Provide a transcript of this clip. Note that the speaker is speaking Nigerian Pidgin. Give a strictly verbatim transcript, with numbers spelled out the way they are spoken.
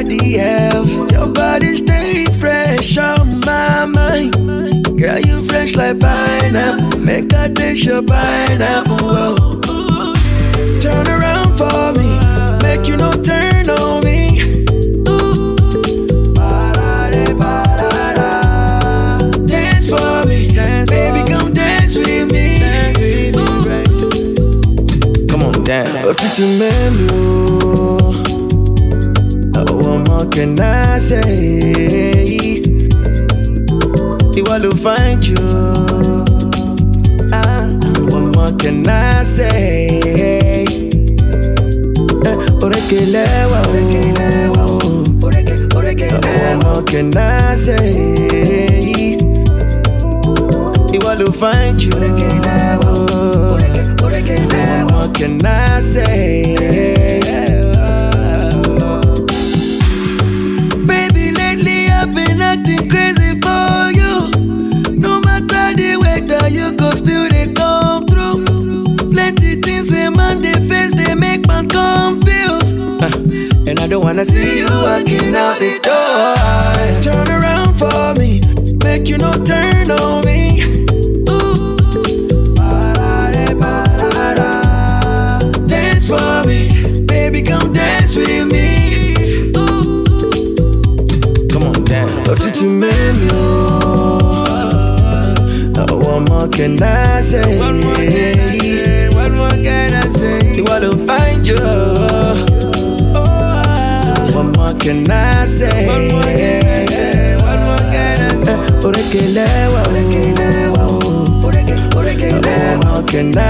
nobody else. Your body stay fresh on my mind. Girl, you fresh like pineapple. Make I taste your pineapple. Whoa. Turn around for me. Make you no turn on me. Dance for me. Baby, come dance with me. Come on, dance. What did you remember? What more can I say? It will find you. Ah, what more can I say? Orekelewa, orekelewa, orekelewa. What more can I say? It will find you. What more can I say? Been acting crazy for you. No matter the weather, you go still they come through. Plenty things when man they face, they make man confused. uh, And I don't wanna see you walking out the door. Turn around for me, make you no turn on me. Ooh. Dance for me, baby, come dance with me. What did you make me? Oh, what more can I say? What more can I say? What more can I say? You want to find you. Oh, what more can I say? What more can I say? What more can I say? Orekelewa, orekelewa, orekelewa. What more can